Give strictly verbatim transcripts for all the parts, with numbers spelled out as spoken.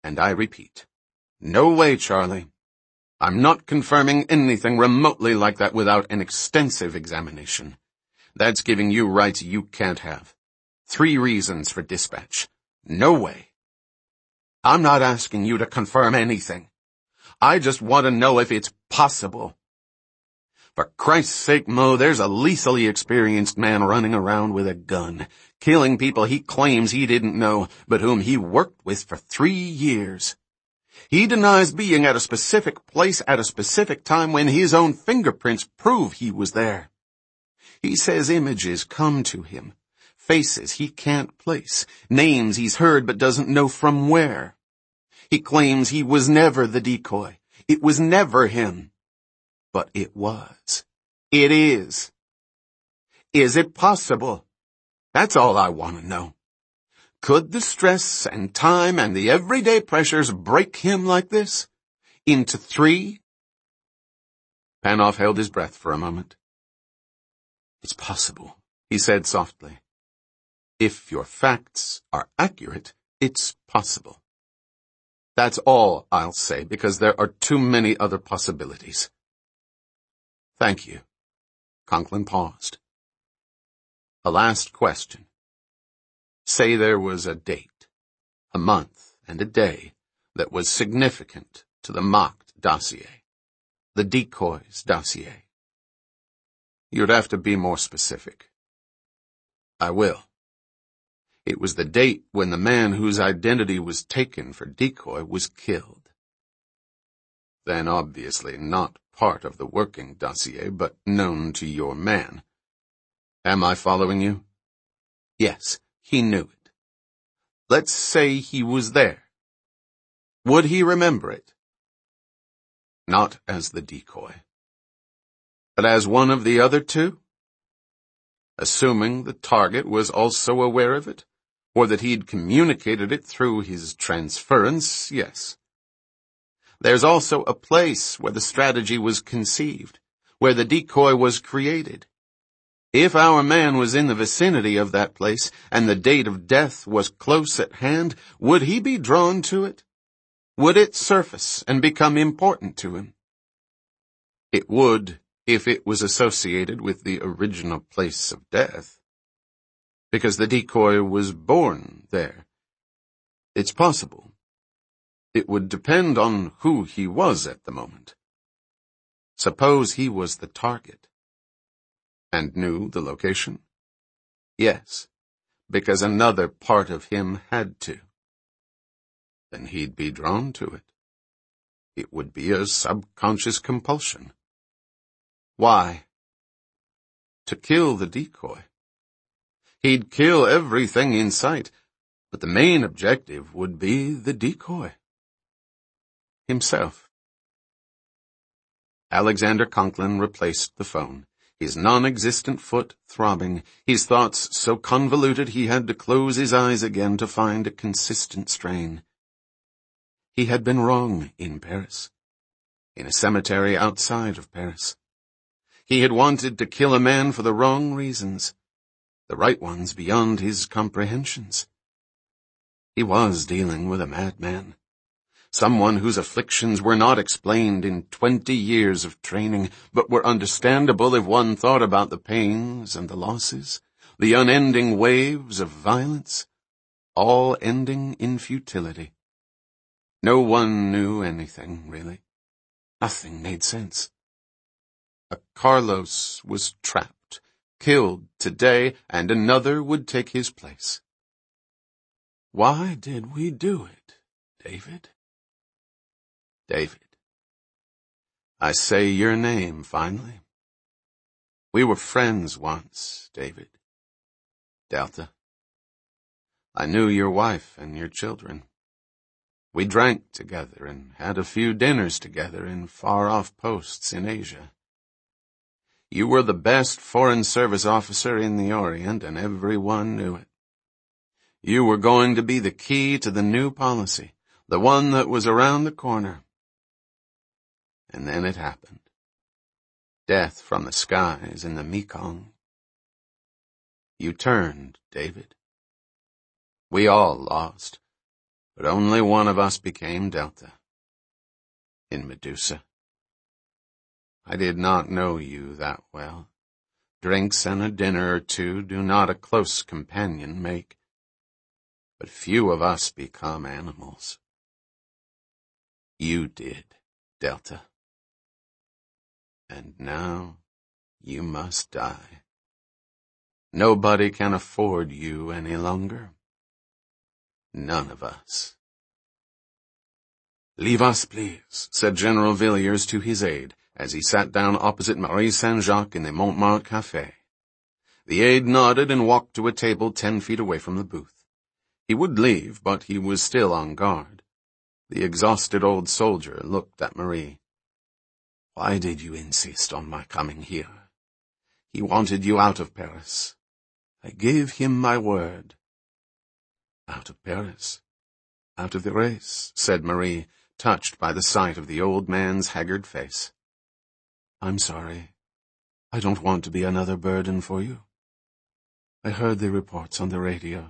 And I repeat, no way, Charlie. I'm not confirming anything remotely like that without an extensive examination. That's giving you rights you can't have. Three reasons for dispatch. No way. I'm not asking you to confirm anything. I just want to know if it's possible. For Christ's sake, Mo, there's a lethally experienced man running around with a gun, killing people he claims he didn't know, but whom he worked with for three years. He denies being at a specific place at a specific time when his own fingerprints prove he was there. He says images come to him, faces he can't place, names he's heard but doesn't know from where. He claims he was never the decoy. It was never him. But it was. It is. Is it possible? That's all I want to know. Could the stress and time and the everyday pressures break him like this? Into three? Panoff held his breath for a moment. It's possible, he said softly. If your facts are accurate, it's possible. That's all I'll say, because there are too many other possibilities. Thank you. Conklin paused. A last question. Say there was a date, a month and a day that was significant to the mocked dossier, the decoy's dossier. You'd have to be more specific. I will. It was the date when the man whose identity was taken for decoy was killed. Then obviously not part of the working dossier, but known to your man. Am I following you? Yes, he knew it. Let's say he was there. Would he remember it? Not as the decoy, but as one of the other two? Assuming the target was also aware of it, or that he'd communicated it through his transference, yes. There's also a place where the strategy was conceived, where the decoy was created. If our man was in the vicinity of that place, and the date of death was close at hand, would he be drawn to it? Would it surface and become important to him? It would, if it was associated with the original place of death. Because the decoy was born there. It's possible. It would depend on who he was at the moment. Suppose he was the target. And knew the location? Yes, because another part of him had to. Then he'd be drawn to it. It would be a subconscious compulsion. Why? To kill the decoy. He'd kill everything in sight, but the main objective would be the decoy. Himself. Alexander Conklin replaced the phone, his non-existent foot throbbing, his thoughts so convoluted he had to close his eyes again to find a consistent strain. He had been wrong in Paris, in a cemetery outside of Paris. He had wanted to kill a man for the wrong reasons, the right ones beyond his comprehensions. He was dealing with a madman. Someone whose afflictions were not explained in twenty years of training, but were understandable if one thought about the pains and the losses, the unending waves of violence, all ending in futility. No one knew anything, really. Nothing made sense. A Carlos was trapped, killed today, and another would take his place. Why did we do it, David? David. I say your name, finally. We were friends once, David. Delta. I knew your wife and your children. We drank together and had a few dinners together in far-off posts in Asia. You were the best Foreign Service officer in the Orient, and everyone knew it. You were going to be the key to the new policy, the one that was around the corner. And then it happened. Death from the skies in the Mekong. You turned, David. We all lost. But only one of us became Delta. In Medusa. I did not know you that well. Drinks and a dinner or two do not a close companion make. But few of us become animals. You did, Delta. And now you must die. Nobody can afford you any longer. None of us. Leave us, please, said General Villiers to his aide, as he sat down opposite Marie Saint-Jacques in the Montmartre Café. The aide nodded and walked to a table ten feet away from the booth. He would leave, but he was still on guard. The exhausted old soldier looked at Marie. Why did you insist on my coming here? He wanted you out of Paris. I gave him my word. Out of Paris? Out of the race, said Marie, touched by the sight of the old man's haggard face. I'm sorry. I don't want to be another burden for you. I heard the reports on the radio.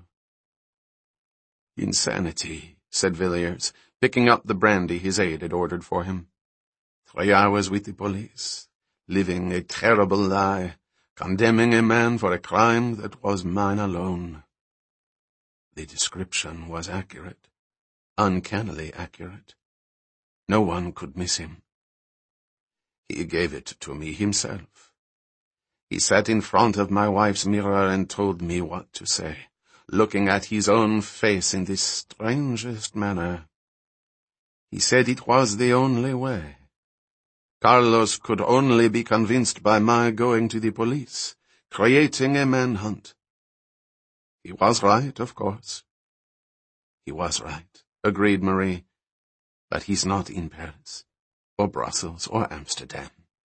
Insanity, said Villiers, picking up the brandy his aide had ordered for him. Three hours with the police, living a terrible lie, condemning a man for a crime that was mine alone. The description was accurate, uncannily accurate. No one could miss him. He gave it to me himself. He sat in front of my wife's mirror and told me what to say, looking at his own face in the strangest manner. He said it was the only way. Carlos could only be convinced by my going to the police, creating a manhunt. He was right, of course. He was right, agreed Marie. But he's not in Paris, or Brussels, or Amsterdam.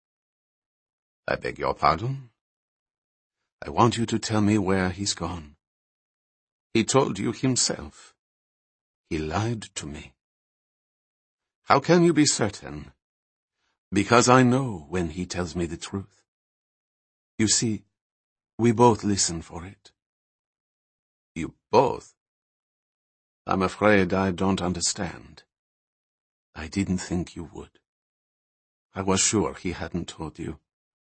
I beg your pardon? I want you to tell me where he's gone. He told you himself. He lied to me. How can you be certain? Because I know when he tells me the truth. You see, we both listen for it. You both? I'm afraid I don't understand. I didn't think you would. I was sure he hadn't told you.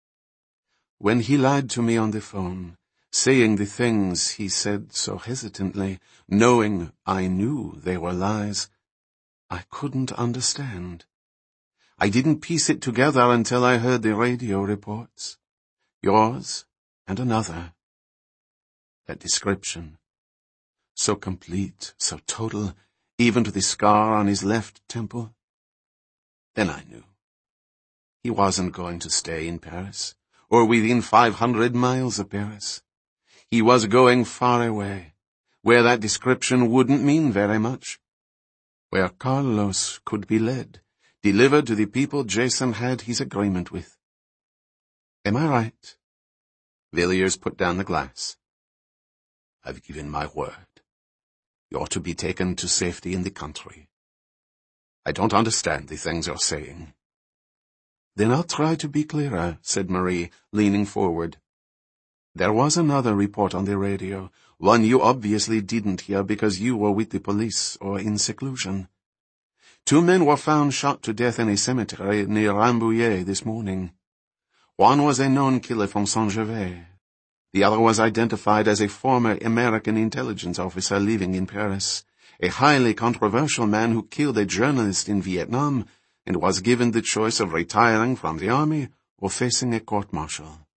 When he lied to me on the phone, saying the things he said so hesitantly, knowing I knew they were lies, I couldn't understand. I didn't piece it together until I heard the radio reports. Yours and another. That description. So complete, so total, even to the scar on his left temple. Then I knew. He wasn't going to stay in Paris, or within five hundred miles of Paris. He was going far away, where that description wouldn't mean very much. Where Carlos could be led, delivered to the people Jason had his agreement with. Am I right? Villiers put down the glass. I've given my word. You're to be taken to safety in the country. I don't understand the things you're saying. Then I'll try to be clearer, said Marie, leaning forward. There was another report on the radio, one you obviously didn't hear because you were with the police or in seclusion. Two men were found shot to death in a cemetery near Rambouillet this morning. One was a known killer from Saint-Gervais. The other was identified as a former American intelligence officer living in Paris, a highly controversial man who killed a journalist in Vietnam and was given the choice of retiring from the army or facing a court-martial.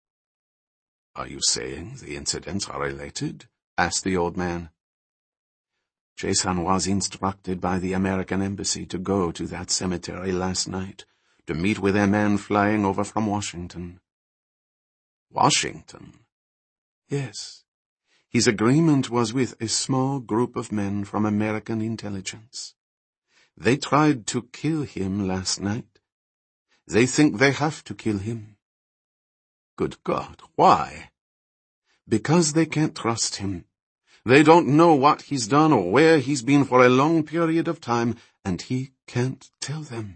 Are you saying the incidents are related? Asked the old man. Jason was instructed by the American embassy to go to that cemetery last night to meet with a man flying over from Washington. Washington? Yes. His agreement was with a small group of men from American intelligence. They tried to kill him last night. They think they have to kill him. Good God, why? Because they can't trust him. They don't know what he's done or where he's been for a long period of time, and he can't tell them.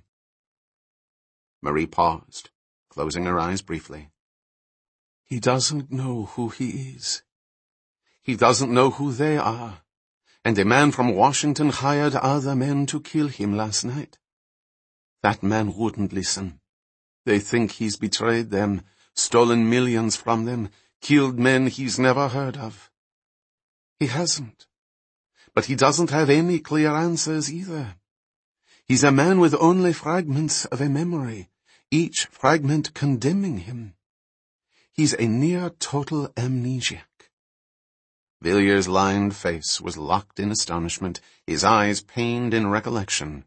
Marie paused, closing her eyes briefly. He doesn't know who he is. He doesn't know who they are. And a man from Washington hired other men to kill him last night. That man wouldn't listen. They think he's betrayed them, stolen millions from them, killed men he's never heard of. He hasn't. But he doesn't have any clear answers either. He's a man with only fragments of a memory, each fragment condemning him. He's a near-total amnesiac. Villiers' lined face was locked in astonishment, his eyes pained in recollection.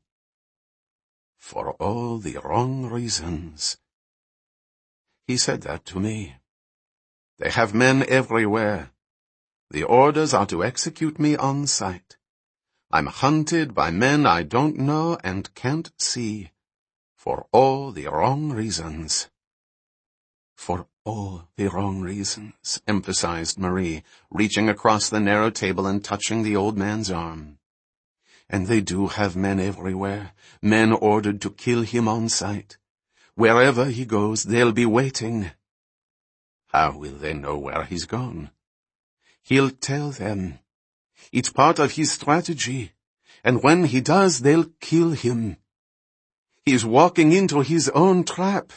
For all the wrong reasons. He said that to me. They have men everywhere. The orders are to execute me on sight. I'm hunted by men I don't know and can't see. For all the wrong reasons. For all the wrong reasons, emphasized Marie, reaching across the narrow table and touching the old man's arm. And they do have men everywhere, men ordered to kill him on sight. Wherever he goes, they'll be waiting. How will they know where he's gone? He'll tell them. It's part of his strategy, and when he does, they'll kill him. He's walking into his own trap.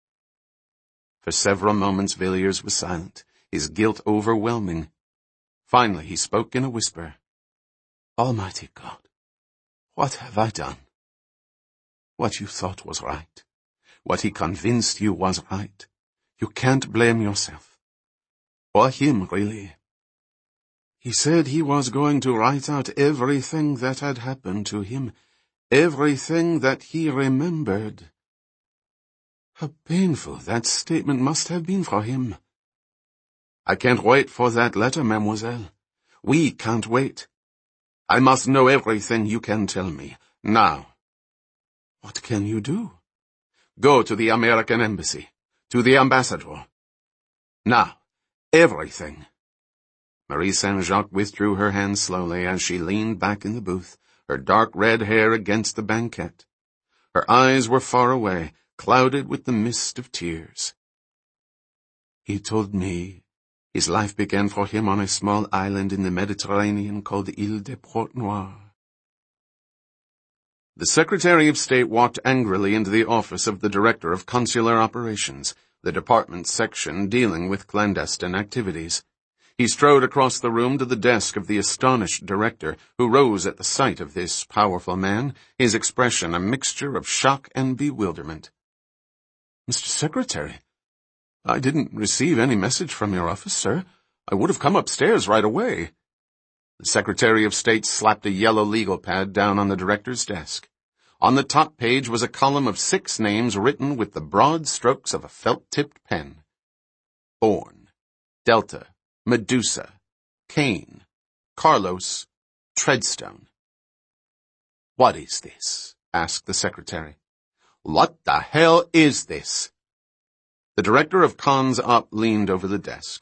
For several moments Villiers was silent, his guilt overwhelming. Finally he spoke in a whisper. Almighty God, what have I done? What you thought was right, what he convinced you was right. You can't blame yourself. Or him, really. He said he was going to write out everything that had happened to him, everything that he remembered. How painful that statement must have been for him. I can't wait for that letter, mademoiselle. We can't wait. I must know everything you can tell me, now. What can you do? Go to the American embassy, to the ambassador. Now, everything. Marie Saint-Jacques withdrew her hand slowly as she leaned back in the booth, her dark red hair against the banquette. Her eyes were far away, clouded with the mist of tears. He told me his life began for him on a small island in the Mediterranean called Ile de Port-Noir. The Secretary of State walked angrily into the office of the Director of Consular Operations, the department's section dealing with clandestine activities. He strode across the room to the desk of the astonished director, who rose at the sight of this powerful man, his expression a mixture of shock and bewilderment. Mister Secretary, I didn't receive any message from your office, sir. I would have come upstairs right away. The Secretary of State slapped a yellow legal pad down on the director's desk. On the top page was a column of six names written with the broad strokes of a felt-tipped pen. Bourne, Delta, Medusa, Kane, Carlos, Treadstone. What is this? Asked the secretary. What the hell is this? The director of Cons Op leaned over the desk.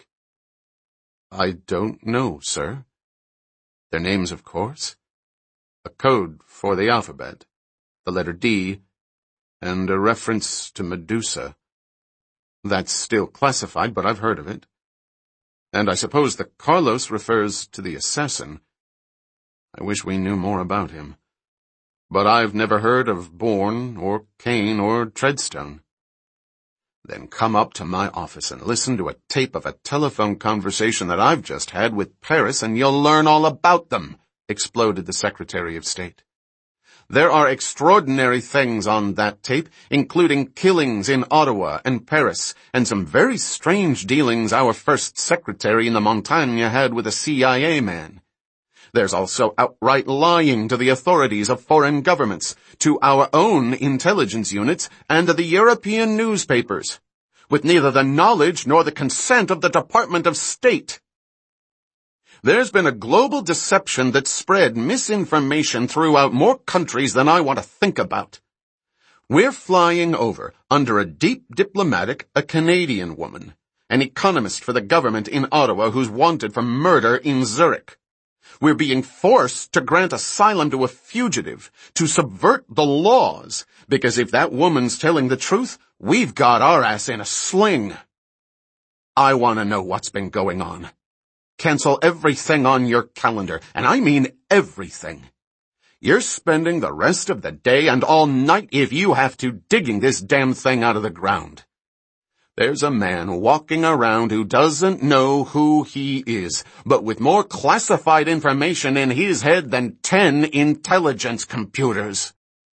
I don't know, sir. Their names, of course. A code for the alphabet, the letter D, and a reference to Medusa. That's still classified, but I've heard of it. And I suppose the Carlos refers to the assassin. I wish we knew more about him. But I've never heard of Bourne, or Kane, or Treadstone. Then come up to my office and listen to a tape of a telephone conversation that I've just had with Paris, and you'll learn all about them, exploded the Secretary of State. There are extraordinary things on that tape, including killings in Ottawa and Paris, and some very strange dealings our first secretary in the Montagne had with a C I A man. There's also outright lying to the authorities of foreign governments, to our own intelligence units, and to the European newspapers, with neither the knowledge nor the consent of the Department of State. There's been a global deception that spread misinformation throughout more countries than I want to think about. We're flying over, under a deep diplomatic, a Canadian woman, an economist for the government in Ottawa who's wanted for murder in Zurich. We're being forced to grant asylum to a fugitive, to subvert the laws, because if that woman's telling the truth, we've got our ass in a sling. I want to know what's been going on. Cancel everything on your calendar, and I mean everything. You're spending the rest of the day and all night, if you have to, digging this damn thing out of the ground. There's a man walking around who doesn't know who he is, but with more classified information in his head than ten intelligence computers.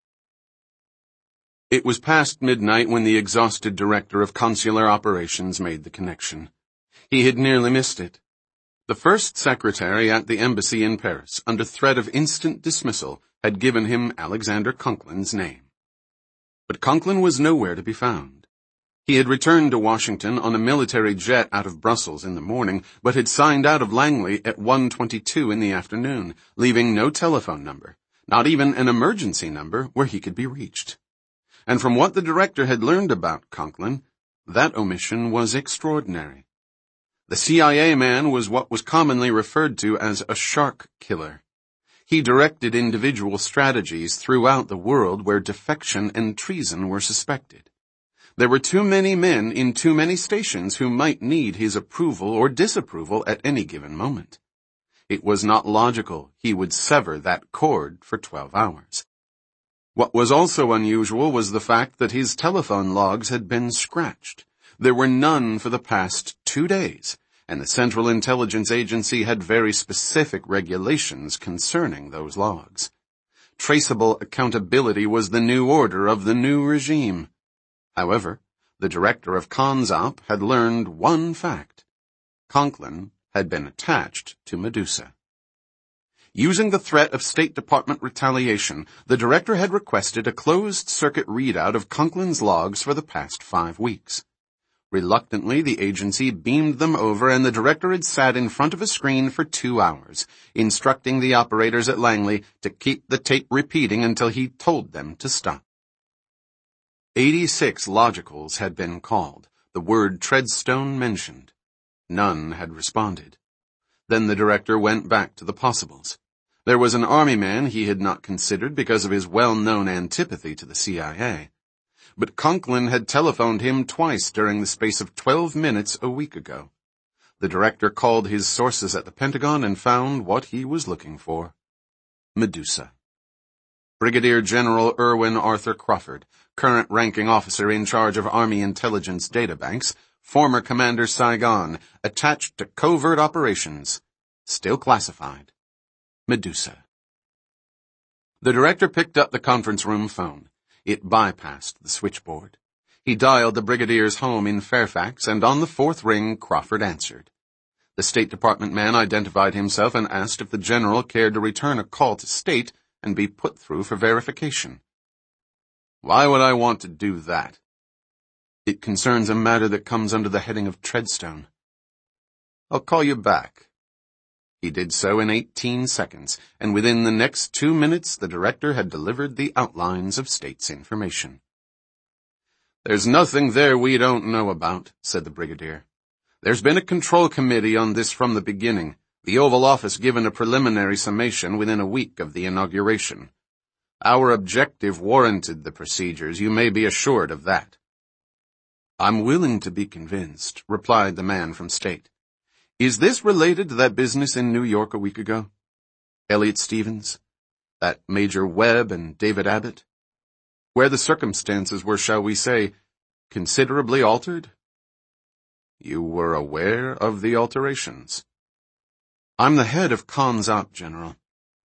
It was past midnight when the exhausted director of consular operations made the connection. He had nearly missed it. The first secretary at the embassy in Paris, under threat of instant dismissal, had given him Alexander Conklin's name. But Conklin was nowhere to be found. He had returned to Washington on a military jet out of Brussels in the morning, but had signed out of Langley at one twenty-two in the afternoon, leaving no telephone number, not even an emergency number where he could be reached. And from what the director had learned about Conklin, that omission was extraordinary. The C I A man was what was commonly referred to as a shark killer. He directed individual strategies throughout the world where defection and treason were suspected. There were too many men in too many stations who might need his approval or disapproval at any given moment. It was not logical he would sever that cord for twelve hours. What was also unusual was the fact that his telephone logs had been scratched. There were none for the past two days, and the Central Intelligence Agency had very specific regulations concerning those logs. Traceable accountability was the new order of the new regime. However, the director of CONSOP had learned one fact. Conklin had been attached to Medusa. Using the threat of State Department retaliation, the director had requested a closed-circuit readout of Conklin's logs for the past five weeks. Reluctantly, the agency beamed them over, and the director had sat in front of a screen for two hours, instructing the operators at Langley to keep the tape repeating until he told them to stop. Eighty-six logicals had been called, the word Treadstone mentioned. None had responded. Then the director went back to the possibles. There was an army man he had not considered because of his well-known antipathy to the C I A. But Conklin had telephoned him twice during the space of twelve minutes a week ago. The director called his sources at the Pentagon and found what he was looking for. Medusa. Brigadier General Irwin Arthur Crawford, current ranking officer in charge of Army intelligence databanks, former Commander Saigon, attached to covert operations, still classified. Medusa. The director picked up the conference room phone. It bypassed the switchboard. He dialed the brigadier's home in Fairfax, and on the fourth ring, Crawford answered. The State Department man identified himself and asked if the general cared to return a call to State and be put through for verification. Why would I want to do that? It concerns a matter that comes under the heading of Treadstone. I'll call you back. He did so in eighteen seconds, and within the next two minutes the director had delivered the outlines of State's information. There's nothing there we don't know about, said the brigadier. There's been a control committee on this from the beginning, the Oval Office given a preliminary summation within a week of the inauguration. Our objective warranted the procedures, you may be assured of that. I'm willing to be convinced, replied the man from State. Is this related to that business in New York a week ago? Elliot Stevens? That Major Webb and David Abbott? Where the circumstances were, shall we say, considerably altered? You were aware of the alterations? I'm the head of CONSOP, General.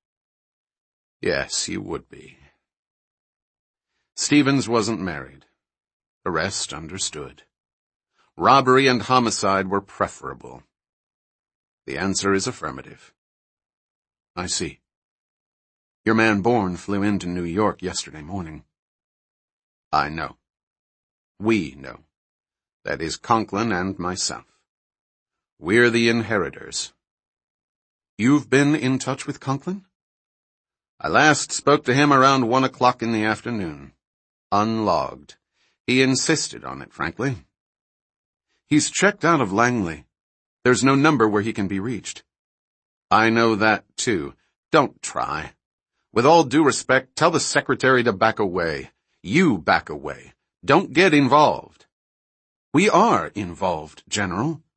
Yes, you would be. Stevens wasn't married. The rest understood. Robbery and homicide were preferable. The answer is affirmative. I see. Your man Bourne flew into New York yesterday morning. I know. We know. That is Conklin and myself. We're the inheritors. You've been in touch with Conklin? I last spoke to him around one o'clock in the afternoon. Unlogged. He insisted on it, frankly. He's checked out of Langley. There's no number where he can be reached. I know that, too. Don't try. With all due respect, tell the secretary to back away. You back away. Don't get involved. We are involved, General.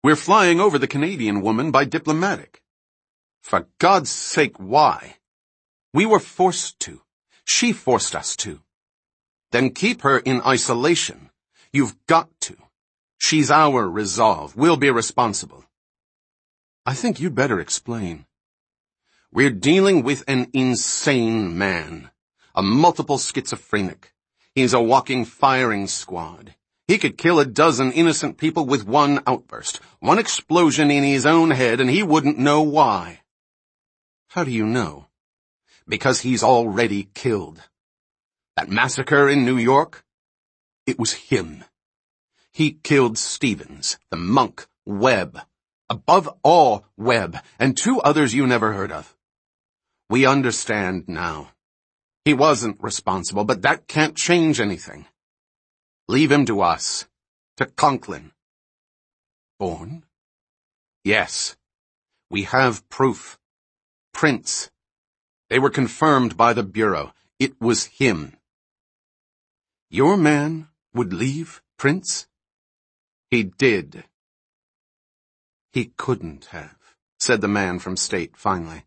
We're flying over the Canadian woman by diplomatic. For God's sake, why? We were forced to. She forced us to. Then keep her in isolation. You've got to. She's our resolve. We'll be responsible. I think you'd better explain. We're dealing with an insane man. A multiple schizophrenic. He's a walking firing squad. He could kill a dozen innocent people with one outburst, one explosion in his own head, and he wouldn't know why. How do you know? Because he's already killed. That massacre in New York? It was him. He killed Stevens, the monk, Webb. Above all, Webb, and two others you never heard of. We understand now. He wasn't responsible, but that can't change anything. Leave him to us. To Conklin. Bourne? Yes. We have proof. Prints. They were confirmed by the Bureau. It was him. Your man would leave Prince? He did. He couldn't have, said the man from State finally.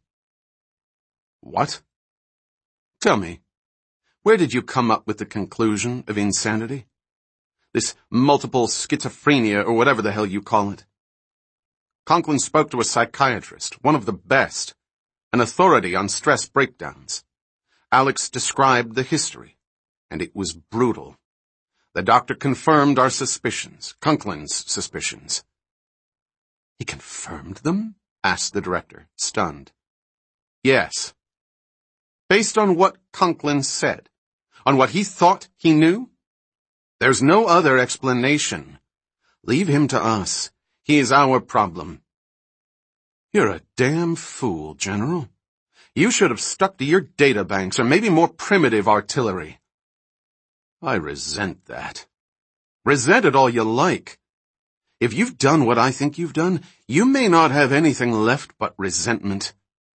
What? Tell me, where did you come up with the conclusion of insanity? This multiple schizophrenia or whatever the hell you call it. Conklin spoke to a psychiatrist, one of the best, an authority on stress breakdowns. Alex described the history, and it was brutal. The doctor confirmed our suspicions, Conklin's suspicions. He confirmed them? Asked the director, stunned. Yes. Based on what Conklin said, on what he thought he knew? There's no other explanation. Leave him to us. He is our problem. You're a damn fool, General. You should have stuck to your databanks or maybe more primitive artillery. I resent that. Resent it all you like. If you've done what I think you've done, you may not have anything left but resentment.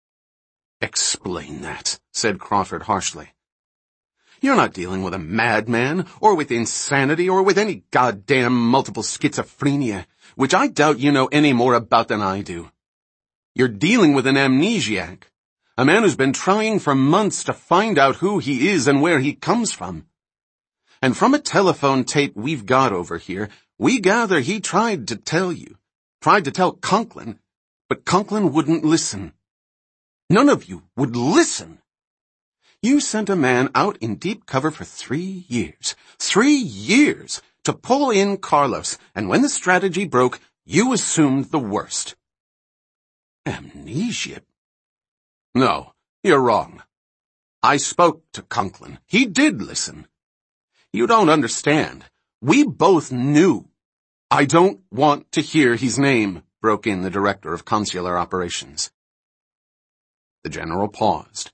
Explain that, said Crawford harshly. You're not dealing with a madman, or with insanity, or with any goddamn multiple schizophrenia, which I doubt you know any more about than I do. You're dealing with an amnesiac, a man who's been trying for months to find out who he is and where he comes from. And from a telephone tape we've got over here, we gather he tried to tell you, tried to tell Conklin, but Conklin wouldn't listen. None of you would listen. You sent a man out in deep cover for three years, three years, to pull in Carlos, and when the strategy broke, you assumed the worst. Amnesia? No, you're wrong. I spoke to Conklin. He did listen. You don't understand. We both knew. I don't want to hear his name, broke in the director of consular operations. The general paused.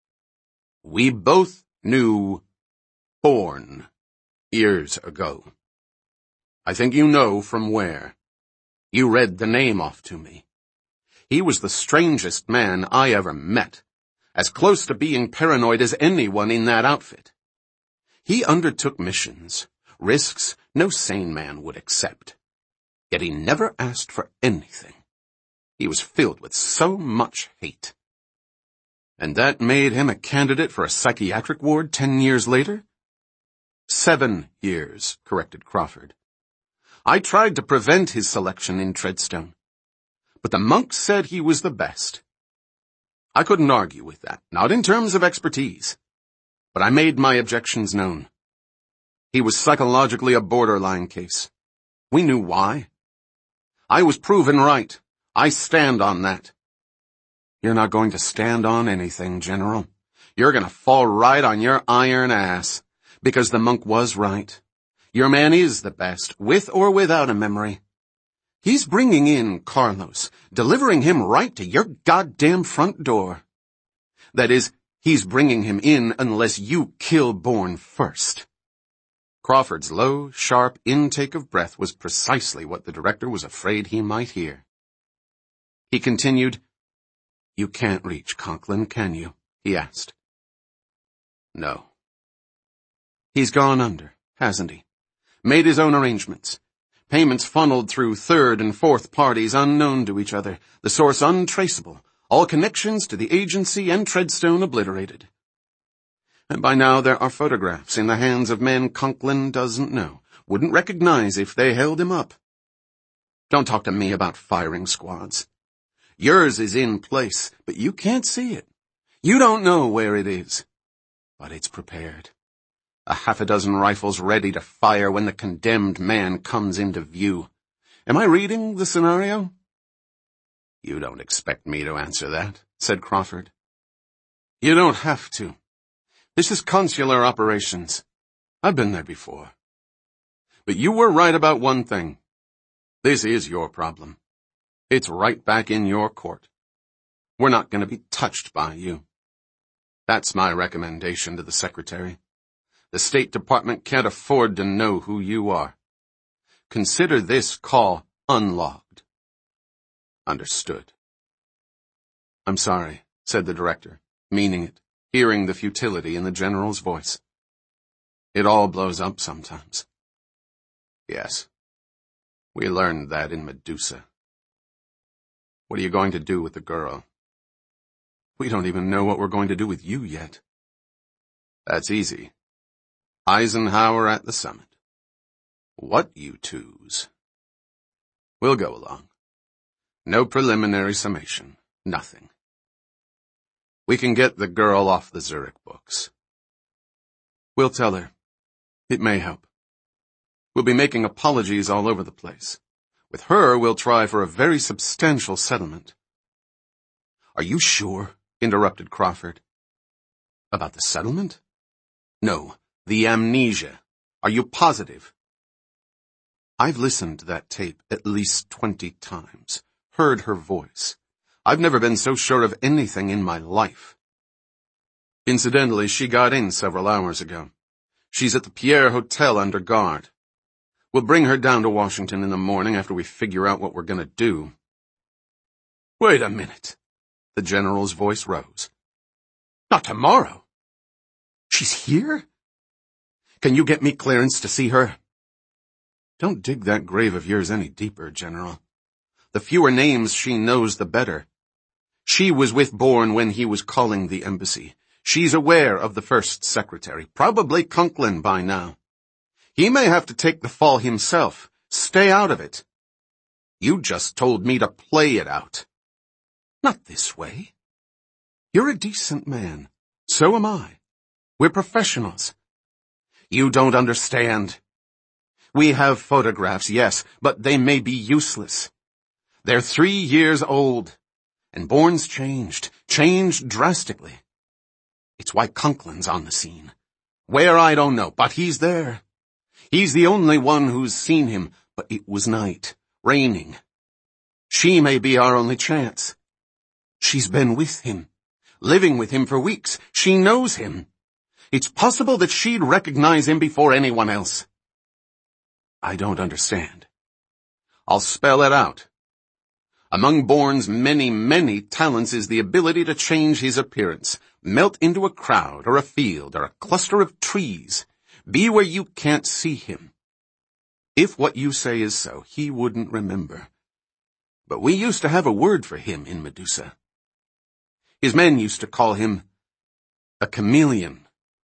We both knew Bourne years ago. I think you know from where. You read the name off to me. He was the strangest man I ever met, as close to being paranoid as anyone in that outfit. He undertook missions, risks no sane man would accept. Yet he never asked for anything. He was filled with so much hate. And that made him a candidate for a psychiatric ward ten years later? Seven years, corrected Crawford. I tried to prevent his selection in Treadstone, but the monks said he was the best. I couldn't argue with that, not in terms of expertise, but I made my objections known. He was psychologically a borderline case. We knew why. I was proven right. I stand on that. You're not going to stand on anything, General. You're going to fall right on your iron ass, because the monk was right. Your man is the best, with or without a memory. He's bringing in Carlos, delivering him right to your goddamn front door. That is, he's bringing him in unless you kill Bourne first. Crawford's low, sharp intake of breath was precisely what the director was afraid he might hear. He continued, You can't reach Conklin, can you? He asked. No. He's gone under, hasn't he? Made his own arrangements. Payments funneled through third and fourth parties unknown to each other, the source untraceable, all connections to the agency and Treadstone obliterated. And by now there are photographs in the hands of men Conklin doesn't know, wouldn't recognize if they held him up. Don't talk to me about firing squads. Yours is in place, but you can't see it. You don't know where it is. But it's prepared. A half a dozen rifles ready to fire when the condemned man comes into view. Am I reading the scenario? You don't expect me to answer that, said Crawford. You don't have to. This is consular operations. I've been there before. But you were right about one thing. This is your problem. It's right back in your court. We're not going to be touched by you. That's my recommendation to the Secretary. The State Department can't afford to know who you are. Consider this call unlogged. Understood. I'm sorry, said the director, meaning it, hearing the futility in the general's voice. It all blows up sometimes. Yes. We learned that in Medusa. What are you going to do with the girl? We don't even know what we're going to do with you yet. That's easy. Eisenhower at the summit. What you twos? We'll go along. No preliminary summation. Nothing. We can get the girl off the Zurich books. We'll tell her. It may help. We'll be making apologies all over the place. With her, we'll try for a very substantial settlement. Are you sure? Interrupted Crawford. About the settlement? No, the amnesia. Are you positive? I've listened to that tape at least twenty times, heard her voice. I've never been so sure of anything in my life. Incidentally, she got in several hours ago. She's at the Pierre Hotel under guard. We'll bring her down to Washington in the morning after we figure out what we're going to do. Wait a minute. The general's voice rose. Not tomorrow. She's here? Can you get me clearance to see her? Don't dig that grave of yours any deeper, General. The fewer names she knows, the better. She was with Bourne when he was calling the embassy. She's aware of the first secretary, probably Conklin by now. He may have to take the fall himself. Stay out of it. You just told me to play it out. Not this way. You're a decent man. So am I. We're professionals. You don't understand. We have photographs, yes, but they may be useless. They're three years old, and Bourne's changed, changed drastically. It's why Conklin's on the scene. Where, I don't know, but he's there. He's the only one who's seen him, but it was night, raining. She may be our only chance. She's been with him, living with him for weeks. She knows him. It's possible that she'd recognize him before anyone else. I don't understand. I'll spell it out. Among Bourne's many, many talents is the ability to change his appearance, melt into a crowd or a field or a cluster of trees, be where you can't see him. If what you say is so, he wouldn't remember. But we used to have a word for him in Medusa. His men used to call him a chameleon.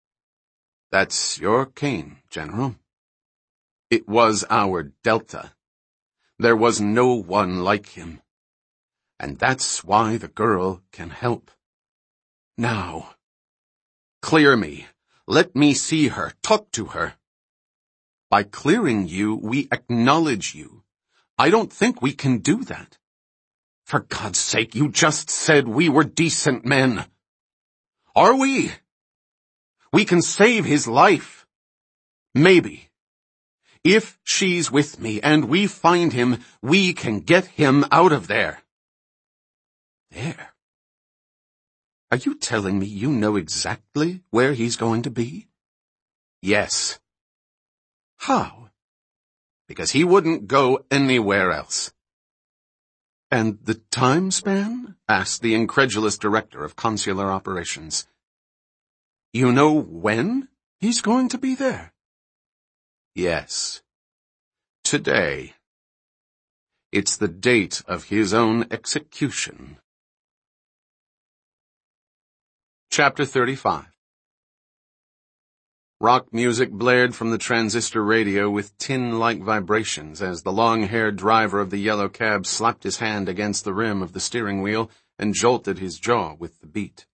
That's your cane, General. It was our Delta. There was no one like him. And that's why the girl can help. Now, clear me. Let me see her. Talk to her. By clearing you, we acknowledge you. I don't think we can do that. For God's sake, you just said we were decent men. Are we? We can save his life. Maybe. If she's with me and we find him, we can get him out of there. There? Are you telling me you know exactly where he's going to be? Yes. How? Because he wouldn't go anywhere else. And the time span? Asked the incredulous director of consular operations. You know when he's going to be there? Yes. today. It's the date of his own execution. Chapter thirty-five. Rock music blared from the transistor radio with tin-like vibrations as the long-haired driver of the yellow cab slapped his hand against the rim of the steering wheel and jolted his jaw with the beat.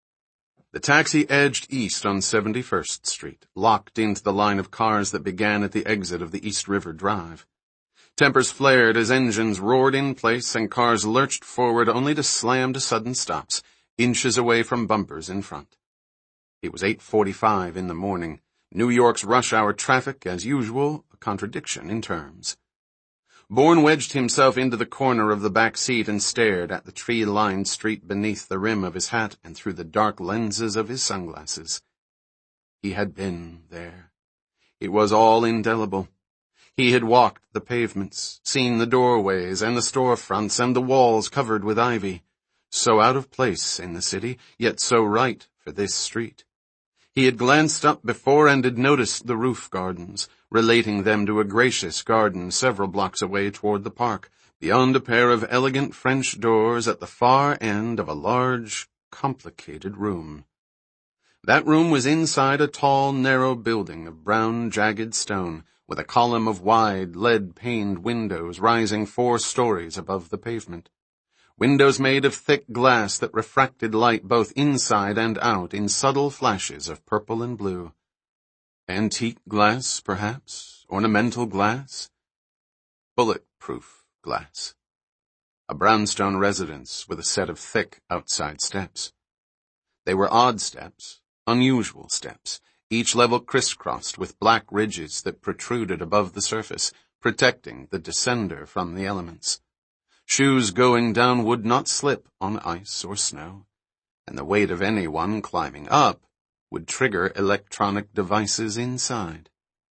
The taxi edged east on seventy-first Street, locked into the line of cars that began at the exit of the East River Drive. Tempers flared as engines roared in place and cars lurched forward only to slam to sudden stops, inches away from bumpers in front. It was eight forty-five in the morning. New York's rush-hour traffic, as usual, a contradiction in terms. Bourne wedged himself into the corner of the back seat and stared at the tree-lined street beneath the rim of his hat and through the dark lenses of his sunglasses. He had been there. It was all indelible. He had walked the pavements, seen the doorways and the storefronts and the walls covered with ivy. So out of place in the city, yet so right for this street. He had glanced up before and had noticed the roof gardens, relating them to a gracious garden several blocks away toward the park, beyond a pair of elegant French doors at the far end of a large, complicated room. That room was inside a tall, narrow building of brown, jagged stone, with a column of wide, lead-paned windows rising four stories above the pavement. Windows made of thick glass that refracted light both inside and out in subtle flashes of purple and blue. Antique glass, perhaps? Ornamental glass? Bulletproof glass. A brownstone residence with a set of thick outside steps. They were odd steps, unusual steps, each level crisscrossed with black ridges that protruded above the surface, protecting the descender from the elements. Shoes going down would not slip on ice or snow, and the weight of anyone climbing up would trigger electronic devices inside.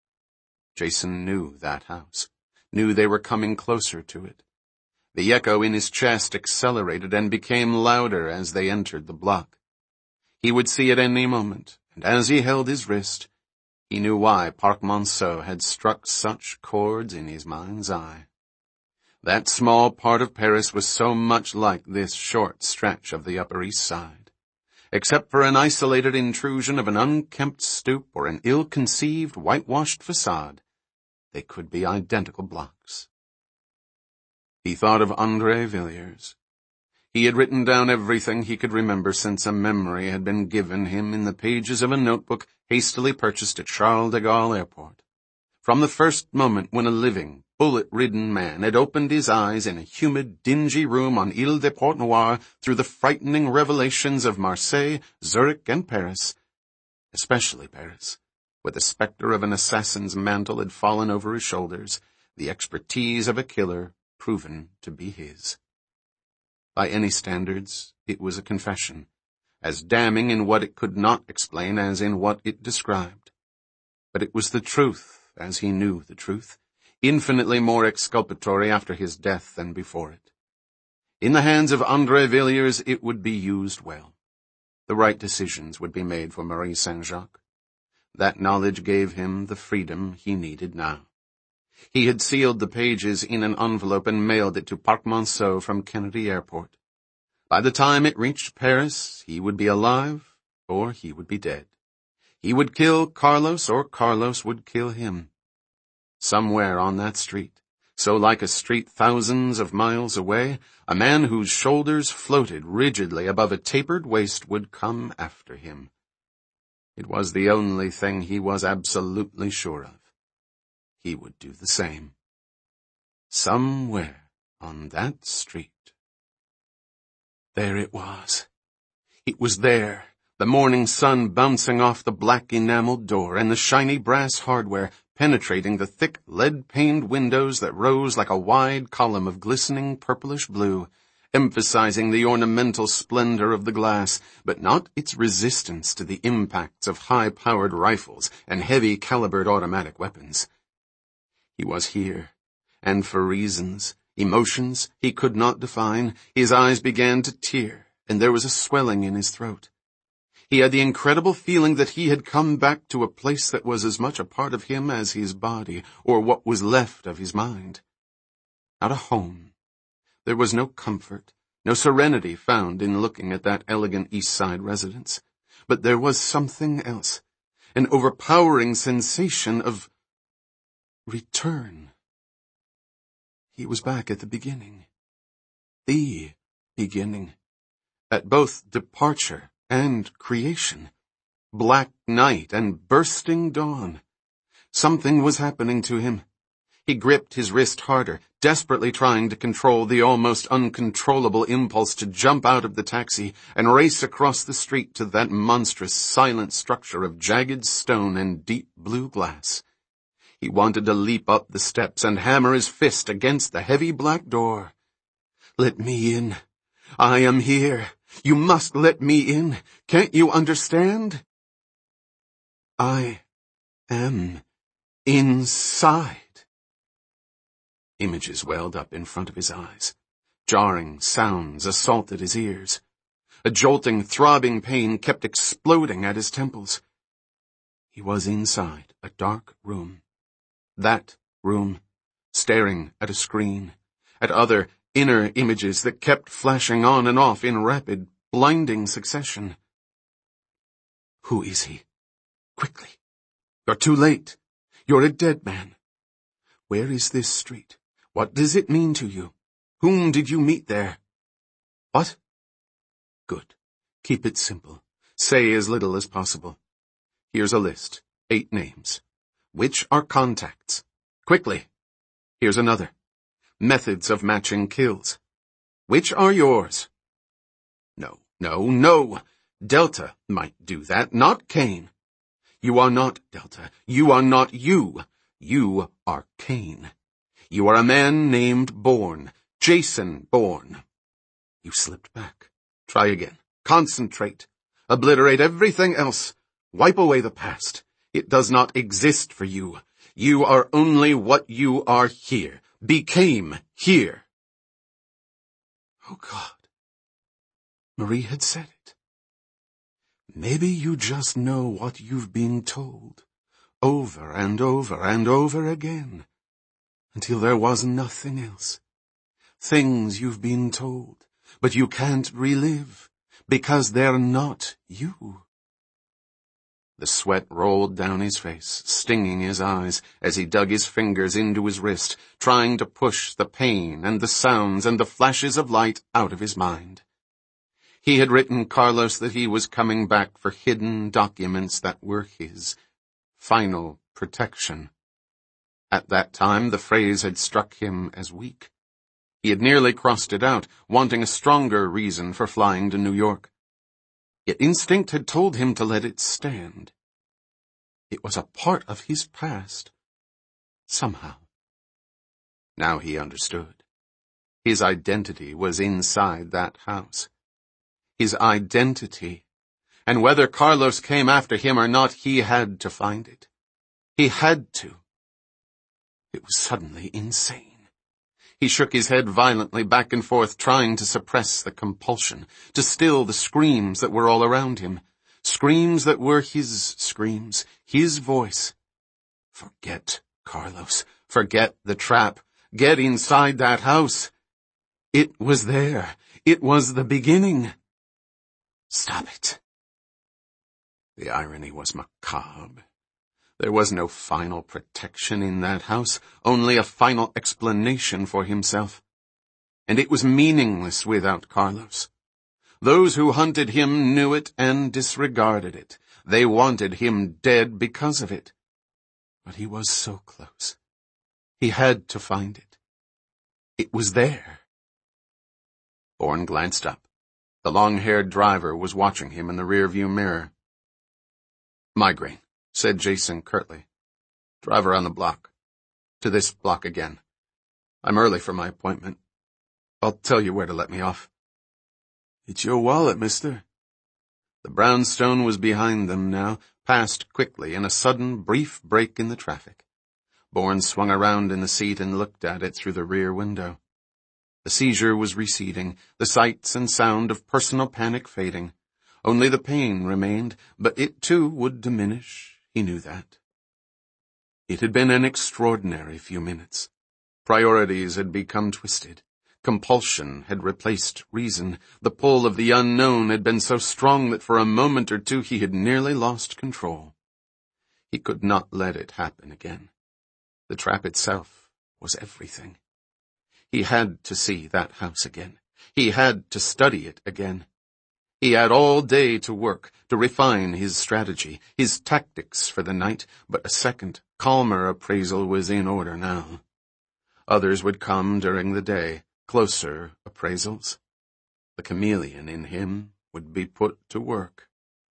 Jason knew that house, knew they were coming closer to it. The echo in his chest accelerated and became louder as they entered the block. He would see it any moment, and as he held his wrist, he knew why Parc Monceau had struck such chords in his mind's eye. That small part of Paris was so much like this short stretch of the Upper East Side. Except for an isolated intrusion of an unkempt stoop or an ill-conceived, whitewashed facade, they could be identical blocks. He thought of André Villiers. He had written down everything he could remember since a memory had been given him in the pages of a notebook hastily purchased at Charles de Gaulle Airport. From the first moment when a living, bullet-ridden man had opened his eyes in a humid, dingy room on Ile de Port-Noir through the frightening revelations of Marseille, Zurich, and Paris, especially Paris, where the specter of an assassin's mantle had fallen over his shoulders, the expertise of a killer proven to be his. By any standards, it was a confession, as damning in what it could not explain as in what it described. But it was the truth, as he knew the truth, infinitely more exculpatory after his death than before it. In the hands of André Villiers, it would be used well. The right decisions would be made for Marie Saint-Jacques. That knowledge gave him the freedom he needed now. He had sealed the pages in an envelope and mailed it to Parc Monceau from Kennedy Airport. By the time it reached Paris, he would be alive or he would be dead. He would kill Carlos or Carlos would kill him. Somewhere on that street, so like a street thousands of miles away, a man whose shoulders floated rigidly above a tapered waist would come after him. It was the only thing he was absolutely sure of. He would do the same. Somewhere on that street. There it was. It was there, the morning sun bouncing off the black enameled door and the shiny brass hardware penetrating the thick lead-paned windows that rose like a wide column of glistening purplish blue, emphasizing the ornamental splendor of the glass, but not its resistance to the impacts of high-powered rifles and heavy-calibered automatic weapons. He was here, and for reasons, emotions he could not define, his eyes began to tear, and there was a swelling in his throat. He had the incredible feeling that he had come back to a place that was as much a part of him as his body, or what was left of his mind. Not a home. There was no comfort, no serenity found in looking at that elegant East Side residence. But there was something else, an overpowering sensation of return. He was back at the beginning. The beginning. At both departure and creation. Black night and bursting dawn. Something was happening to him. He gripped his wrist harder, desperately trying to control the almost uncontrollable impulse to jump out of the taxi and race across the street to that monstrous, silent structure of jagged stone and deep blue glass. He wanted to leap up the steps and hammer his fist against the heavy black door. "Let me in. I am here. You must let me in. Can't you understand? I am inside." Images welled up in front of his eyes. Jarring sounds assaulted his ears. A jolting, throbbing pain kept exploding at his temples. He was inside a dark room. That room, staring at a screen, at other inner images that kept flashing on and off in rapid, blinding succession. Who is he? Quickly. You're too late. You're a dead man. Where is this street? What does it mean to you? Whom did you meet there? What? Good. Keep it simple. Say as little as possible. Here's a list. Eight names. Which are contacts? Quickly. Here's another. Methods of matching kills. Which are yours? No, no, no. Delta might do that, not Kane. You are not Delta. You are not you. You are Kane. You are a man named Bourne. Jason Bourne. You slipped back. Try again. Concentrate. Obliterate everything else. Wipe away the past. It does not exist for you. You are only what you are here. Became here. Oh God. Marie had said it. Maybe you just know what you've been told. Over and over and over again. Until there was nothing else. Things you've been told, but you can't relive, because they're not you. The sweat rolled down his face, stinging his eyes, as he dug his fingers into his wrist, trying to push the pain and the sounds and the flashes of light out of his mind. He had written Carlos that he was coming back for hidden documents that were his final protection. At that time, the phrase had struck him as weak. He had nearly crossed it out, wanting a stronger reason for flying to New York. Yet instinct had told him to let it stand. It was a part of his past. Somehow. Now he understood. His identity was inside that house. His identity. And whether Carlos came after him or not, he had to find it. He had to. It was suddenly insane. He shook his head violently back and forth, trying to suppress the compulsion, to still the screams that were all around him. Screams that were his screams, his voice. Forget Carlos. Forget the trap. Get inside that house. It was there. It was the beginning. Stop it. The irony was macabre. There was no final protection in that house, only a final explanation for himself. And it was meaningless without Carlos. Those who hunted him knew it and disregarded it. They wanted him dead because of it. But he was so close. He had to find it. It was there. Bourne glanced up. The long-haired driver was watching him in the rearview mirror. Migraine, said Jason curtly. Driver on the block. To this block again. I'm early for my appointment. I'll tell you where to let me off. It's your wallet, mister. The brownstone was behind them now, passed quickly in a sudden, brief break in the traffic. Bourne swung around in the seat and looked at it through the rear window. The seizure was receding, the sights and sound of personal panic fading. Only the pain remained, but it too would diminish. He knew that. It had been an extraordinary few minutes. Priorities had become twisted. Compulsion had replaced reason. The pull of the unknown had been so strong that for a moment or two he had nearly lost control. He could not let it happen again. The trap itself was everything. He had to see that house again. He had to study it again. He had all day to work, to refine his strategy, his tactics for the night, but a second, calmer appraisal was in order now. Others would come during the day, closer appraisals. The chameleon in him would be put to work.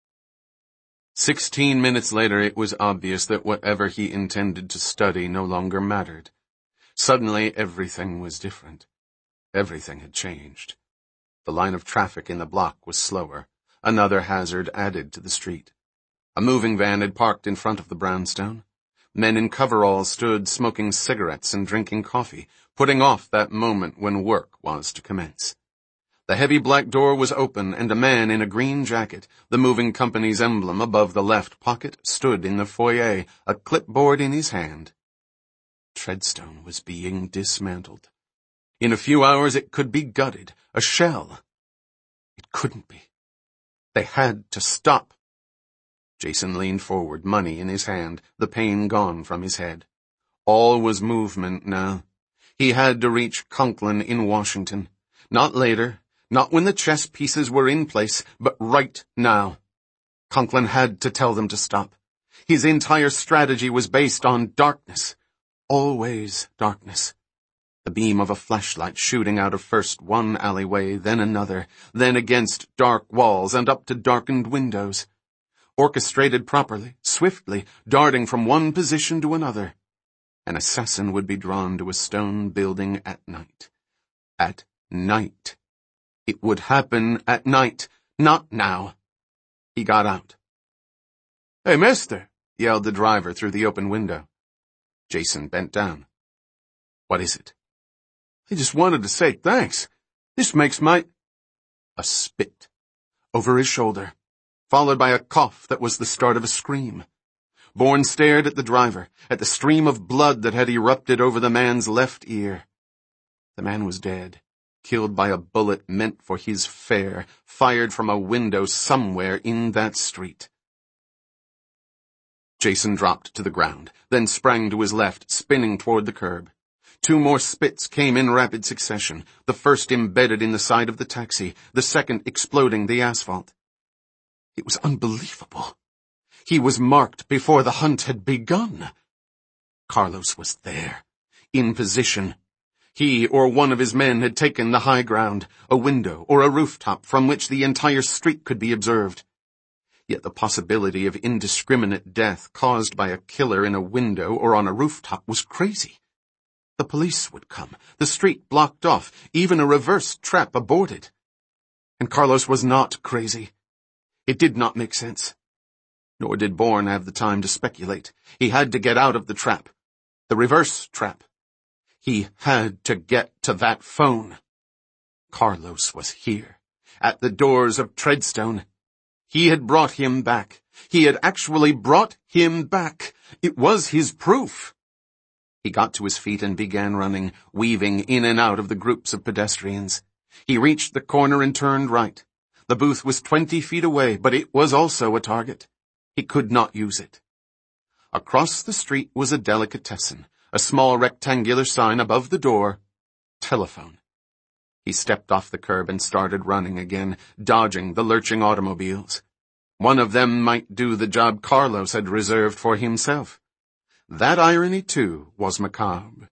Sixteen minutes later, it was obvious that whatever he intended to study no longer mattered. Suddenly, everything was different. Everything had changed. The line of traffic in the block was slower. Another hazard added to the street. A moving van had parked in front of the brownstone. Men in coveralls stood smoking cigarettes and drinking coffee, putting off that moment when work was to commence. The heavy black door was open, and a man in a green jacket, the moving company's emblem above the left pocket, stood in the foyer, a clipboard in his hand. Treadstone was being dismantled. In a few hours it could be gutted, a shell. It couldn't be. They had to stop. Jason leaned forward, money in his hand, the pain gone from his head. All was movement now. He had to reach Conklin in Washington. Not later, not when the chess pieces were in place, but right now. Conklin had to tell them to stop. His entire strategy was based on darkness. Always darkness. The beam of a flashlight shooting out of first one alleyway, then another, then against dark walls and up to darkened windows. Orchestrated properly, swiftly, darting from one position to another. An assassin would be drawn to a stone building at night. At night. It would happen at night, not now. He got out. "Hey, mister," yelled the driver through the open window. Jason bent down. "What is it?" "I just wanted to say thanks. This makes my—" A spit over his shoulder, followed by a cough that was the start of a scream. Bourne stared at the driver, at the stream of blood that had erupted over the man's left ear. The man was dead, killed by a bullet meant for his fare, fired from a window somewhere in that street. Jason dropped to the ground, then sprang to his left, spinning toward the curb. Two more spits came in rapid succession, the first embedded in the side of the taxi, the second exploding the asphalt. It was unbelievable. He was marked before the hunt had begun. Carlos was there, in position. He or one of his men had taken the high ground, a window or a rooftop from which the entire street could be observed. Yet the possibility of indiscriminate death caused by a killer in a window or on a rooftop was crazy. The police would come, the street blocked off, even a reverse trap aborted. And Carlos was not crazy. It did not make sense. Nor did Bourne have the time to speculate. He had to get out of the trap. The reverse trap. He had to get to that phone. Carlos was here, at the doors of Treadstone. He had brought him back. He had actually brought him back. It was his proof. He got to his feet and began running, weaving in and out of the groups of pedestrians. He reached the corner and turned right. The booth was twenty feet away, but it was also a target. He could not use it. Across the street was a delicatessen, a small rectangular sign above the door, telephone. He stepped off the curb and started running again, dodging the lurching automobiles. One of them might do the job Carlos had reserved for himself. That irony, too, was macabre.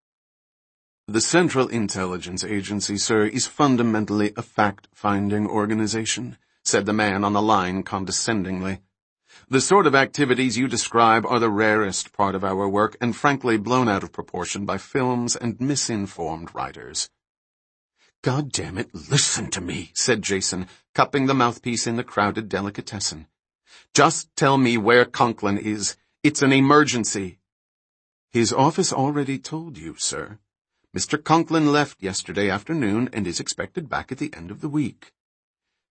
The Central Intelligence Agency, sir, is fundamentally a fact-finding organization, said the man on the line condescendingly. The sort of activities you describe are the rarest part of our work and frankly blown out of proportion by films and misinformed writers. God damn it, listen to me, said Jason, cupping the mouthpiece in the crowded delicatessen. Just tell me where Conklin is. It's an emergency. His office already told you, sir. Mister Conklin left yesterday afternoon and is expected back at the end of the week.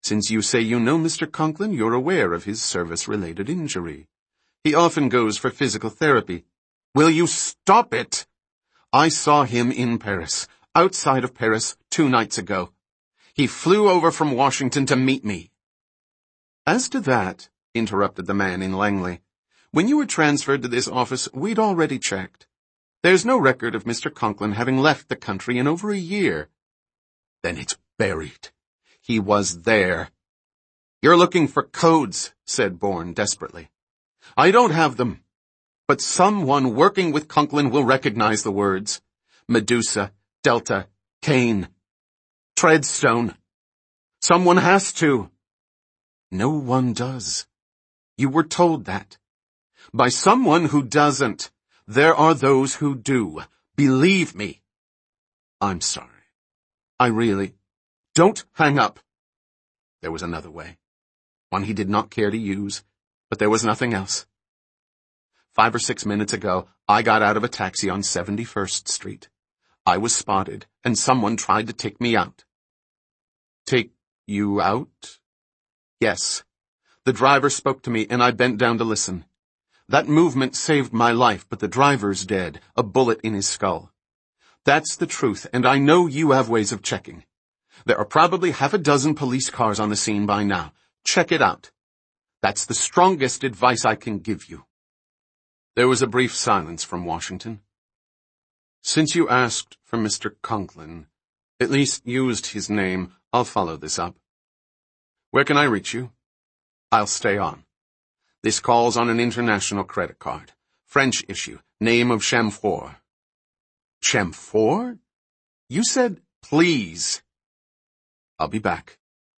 Since you say you know Mister Conklin, you're aware of his service-related injury. He often goes for physical therapy. Will you stop it? I saw him in Paris, outside of Paris, two nights ago. He flew over from Washington to meet me. As to that, interrupted the man in Langley, when you were transferred to this office, we'd already checked. There's no record of Mister Conklin having left the country in over a year. Then it's buried. He was there. You're looking for codes, said Bourne desperately. I don't have them, but someone working with Conklin will recognize the words. Medusa, Delta, Cain, Treadstone. Someone has to. No one does. You were told that. By someone who doesn't. There are those who do. Believe me. I'm sorry. I really... Don't hang up. There was another way. One he did not care to use, but there was nothing else. Five or six minutes ago, I got out of a taxi on seventy-first Street. I was spotted, and someone tried to take me out. Take you out? Yes. The driver spoke to me, and I bent down to listen. That movement saved my life, but the driver's dead, a bullet in his skull. That's the truth, and I know you have ways of checking. There are probably half a dozen police cars on the scene by now. Check it out. That's the strongest advice I can give you. There was a brief silence from Washington. Since you asked for Mister Conklin, at least used his name, I'll follow this up. Where can I reach you? I'll stay on. This calls on an international credit card. French issue. Name of Chamfort. Chamfort? You said, please. I'll be back.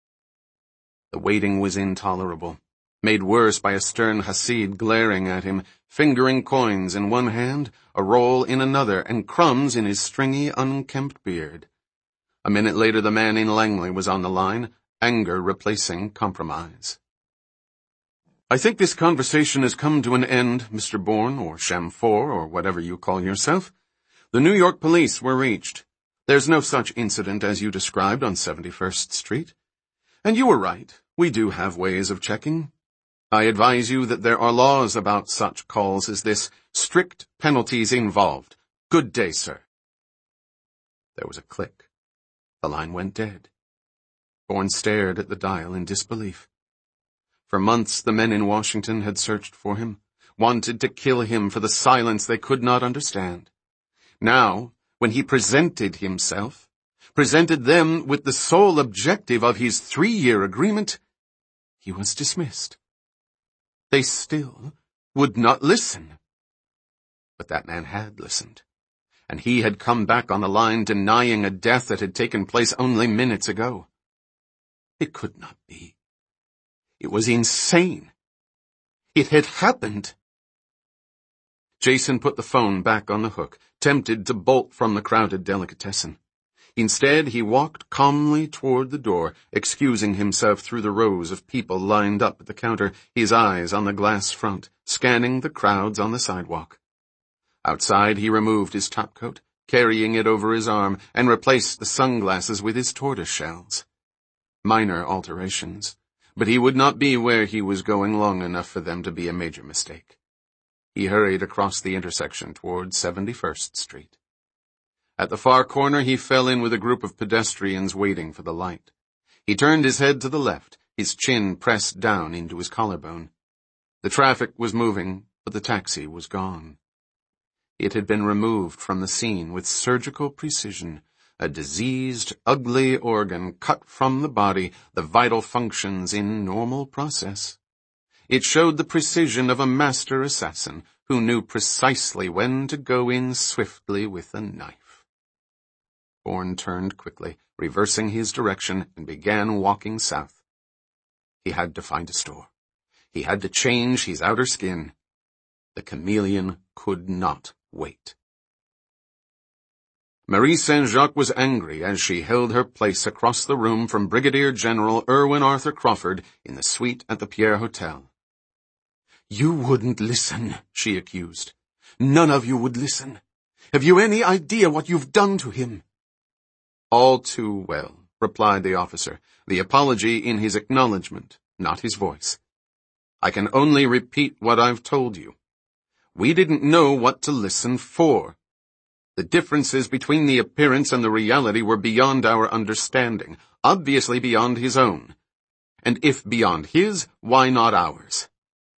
The waiting was intolerable, made worse by a stern Hasid glaring at him, fingering coins in one hand, a roll in another, and crumbs in his stringy, unkempt beard. A minute later the man in Langley was on the line, anger replacing compromise. I think this conversation has come to an end, Mister Bourne, or Chamfort, or whatever you call yourself. The New York police were reached. There's no such incident as you described on seventy-first Street. And you were right. We do have ways of checking. I advise you that there are laws about such calls as this, strict penalties involved. Good day, sir. There was a click. The line went dead. Bourne stared at the dial in disbelief. For months the men in Washington had searched for him, wanted to kill him for the silence they could not understand. Now, when he presented himself, presented them with the sole objective of his three-year agreement, he was dismissed. They still would not listen. But that man had listened, and he had come back on the line denying a death that had taken place only minutes ago. It could not be. It was insane. It had happened. Jason put the phone back on the hook, tempted to bolt from the crowded delicatessen. Instead, he walked calmly toward the door, excusing himself through the rows of people lined up at the counter, his eyes on the glass front, scanning the crowds on the sidewalk. Outside, he removed his topcoat, carrying it over his arm, and replaced the sunglasses with his tortoise shells. Minor alterations, but he would not be where he was going long enough for them to be a major mistake. He hurried across the intersection toward seventy-first Street. At the far corner, he fell in with a group of pedestrians waiting for the light. He turned his head to the left, his chin pressed down into his collarbone. The traffic was moving, but the taxi was gone. It had been removed from the scene with surgical precision, a diseased, ugly organ cut from the body, the vital functions in normal process. It showed the precision of a master assassin who knew precisely when to go in swiftly with a knife. Bourne turned quickly, reversing his direction, and began walking south. He had to find a store. He had to change his outer skin. The chameleon could not wait. Marie Saint-Jacques was angry as she held her place across the room from Brigadier General Erwin Arthur Crawford in the suite at the Pierre Hotel. You wouldn't listen, she accused. None of you would listen. Have you any idea what you've done to him? All too well, replied the officer, the apology in his acknowledgement, not his voice. I can only repeat what I've told you. We didn't know what to listen for. The differences between the appearance and the reality were beyond our understanding, obviously beyond his own. And if beyond his, why not ours?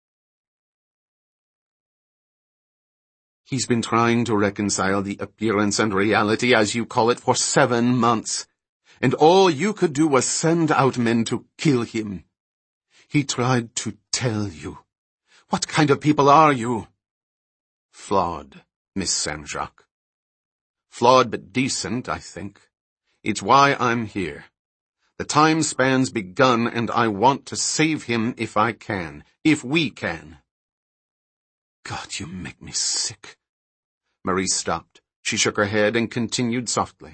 He's been trying to reconcile the appearance and reality, as you call it, for seven months. And all you could do was send out men to kill him. He tried to tell you. What kind of people are you? Flawed, Miss Saint-Jacques. Flawed but decent, I think. It's why I'm here. The time span's begun, and I want to save him if I can, if we can. God, you make me sick. Marie stopped. She shook her head and continued softly.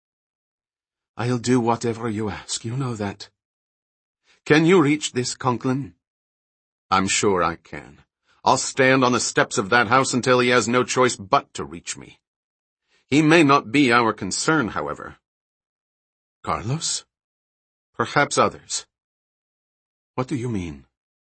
I'll do whatever you ask, you know that. Can you reach this Conklin? I'm sure I can. I'll stand on the steps of that house until he has no choice but to reach me. He may not be our concern, however. Carlos? Perhaps others. What do you mean?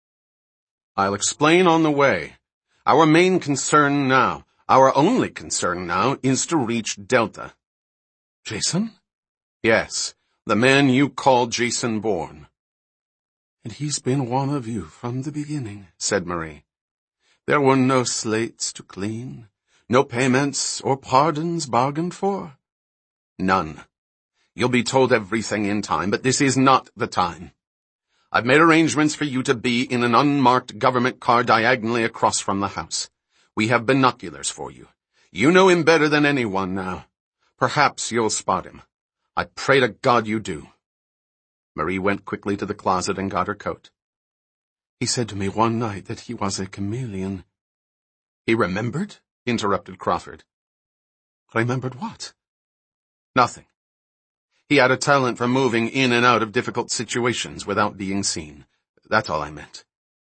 I'll explain on the way. Our main concern now, our only concern now, is to reach Delta. Jason? Yes, the man you call Jason Bourne. And he's been one of you from the beginning, said Marie. There were no slates to clean, no payments or pardons bargained for. None. You'll be told everything in time, but this is not the time. I've made arrangements for you to be in an unmarked government car diagonally across from the house. We have binoculars for you. You know him better than anyone now. Perhaps you'll spot him. I pray to God you do. Marie went quickly to the closet and got her coat. He said to me one night that he was a chameleon. He remembered? Interrupted Crawford. Remembered what? Nothing. He had a talent for moving in and out of difficult situations without being seen. That's all I meant.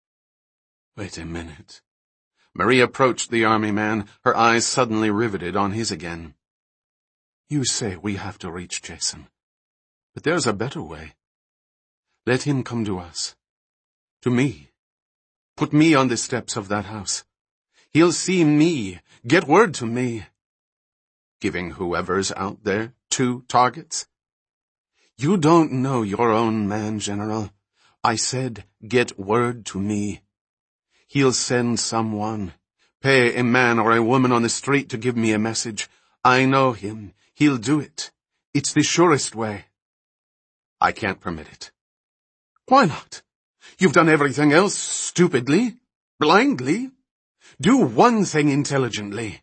Wait a minute. Marie approached the army man, her eyes suddenly riveted on his again. You say we have to reach Jason. But there's a better way. Let him come to us. To me. Put me on the steps of that house. He'll see me, get word to me. Giving whoever's out there two targets? You don't know your own man, General. I said, get word to me. He'll send someone. Pay a man or a woman on the street to give me a message. I know him. He'll do it. It's the surest way. I can't permit it. Why not? You've done everything else stupidly, blindly. Do one thing intelligently.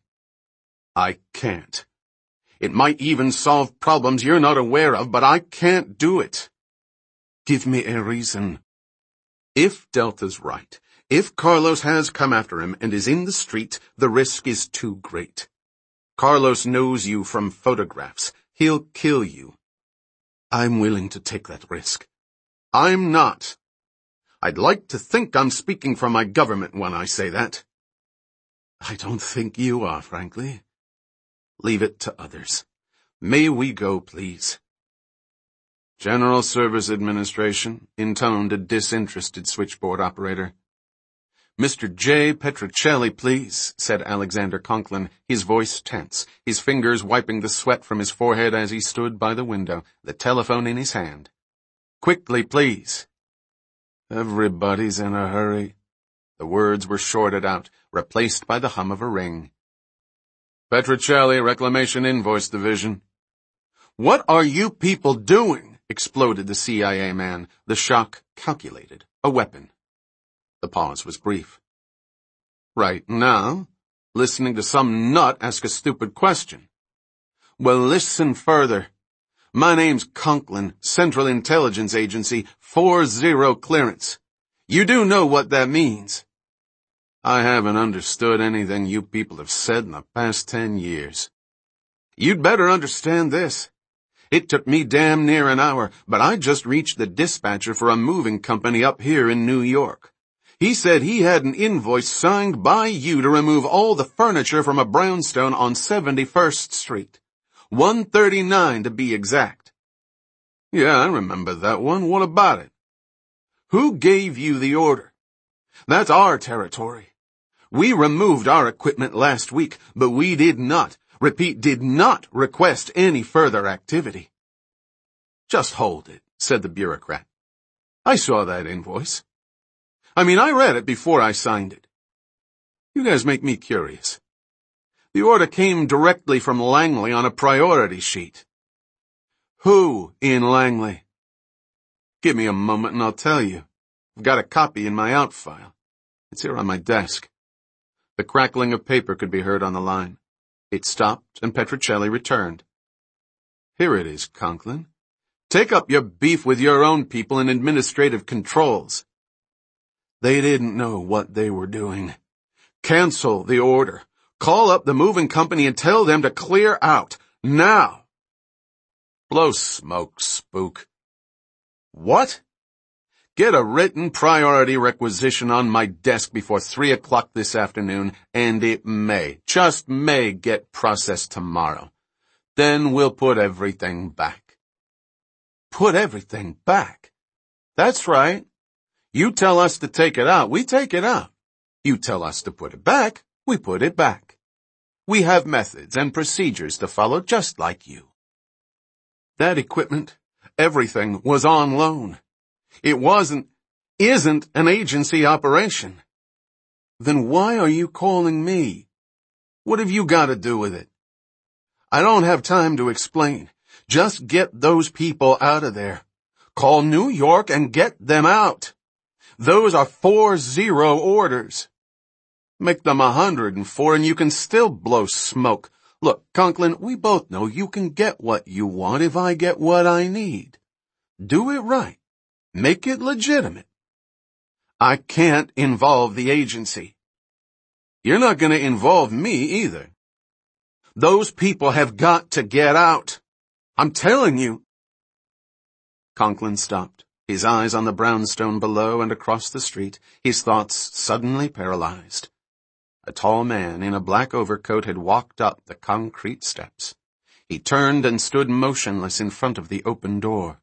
I can't. It might even solve problems you're not aware of, but I can't do it. Give me a reason. If Delta's right, if Carlos has come after him and is in the street, the risk is too great. Carlos knows you from photographs. He'll kill you. I'm willing to take that risk. I'm not. I'd like to think I'm speaking for my government when I say that. I don't think you are, frankly. Leave it to others. May we go, please? General Service Administration, intoned a disinterested switchboard operator. Mister J. Petrocelli, please, said Alexander Conklin, his voice tense, his fingers wiping the sweat from his forehead as he stood by the window, the telephone in his hand. Quickly, please. Everybody's in a hurry. The words were shorted out, replaced by the hum of a ring. Petrocelli, Reclamation Invoice Division. What are you people doing? Exploded the C I A man, the shock calculated, a weapon. The pause was brief. Right now, listening to some nut ask a stupid question. Well, listen further. My name's Conklin, Central Intelligence Agency, four zero clearance. You do know what that means. I haven't understood anything you people have said in the past ten years. You'd better understand this. It took me damn near an hour, but I just reached the dispatcher for a moving company up here in New York. He said he had an invoice signed by you to remove all the furniture from a brownstone on seventy-first Street. one thirty-nine to be exact. Yeah, I remember that one. What about it? Who gave you the order? That's our territory. We removed our equipment last week, but we did not, repeat, did not request any further activity. Just hold it, said the bureaucrat. I saw that invoice. I mean, I read it before I signed it. You guys make me curious. The order came directly from Langley on a priority sheet. Who in Langley? Give me a moment and I'll tell you. I've got a copy in my out file. It's here on my desk. The crackling of paper could be heard on the line. It stopped and Petrocelli returned. Here it is, Conklin. Take up your beef with your own people in administrative controls. They didn't know what they were doing. Cancel the order. Call up the moving company and tell them to clear out. Now. Blow smoke, spook. What? Get a written priority requisition on my desk before three o'clock this afternoon, and it may, just may get processed tomorrow. Then we'll put everything back. Put everything back? That's right. You tell us to take it out, we take it out. You tell us to put it back, we put it back. We have methods and procedures to follow just like you. That equipment, everything was on loan. It wasn't, isn't an agency operation. Then why are you calling me? What have you got to do with it? I don't have time to explain. Just get those people out of there. Call New York and get them out. Those are four zero orders. Make them a hundred and four and you can still blow smoke. Look, Conklin, we both know you can get what you want if I get what I need. Do it right. Make it legitimate. I can't involve the agency. You're not going to involve me either. Those people have got to get out. I'm telling you. Conklin stopped, his eyes on the brownstone below and across the street, his thoughts suddenly paralyzed. A tall man in a black overcoat had walked up the concrete steps. He turned and stood motionless in front of the open door.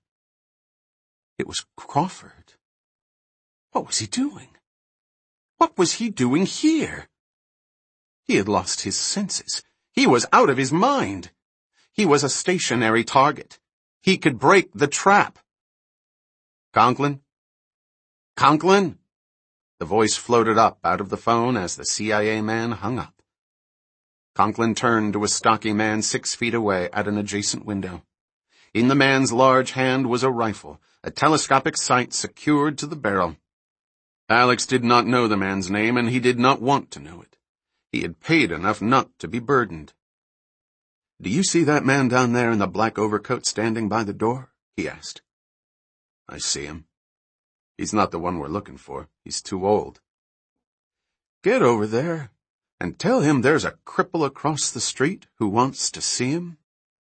It was Crawford. What was he doing? What was he doing here? He had lost his senses. He was out of his mind. He was a stationary target. He could break the trap. Conklin? Conklin? The voice floated up out of the phone as the C I A man hung up. Conklin turned to a stocky man six feet away at an adjacent window. In the man's large hand was a rifle, a telescopic sight secured to the barrel. Alex did not know the man's name, and he did not want to know it. He had paid enough not to be burdened. Do you see that man down there in the black overcoat standing by the door? He asked. I see him. He's not the one we're looking for. He's too old. Get over there and tell him there's a cripple across the street who wants to see him.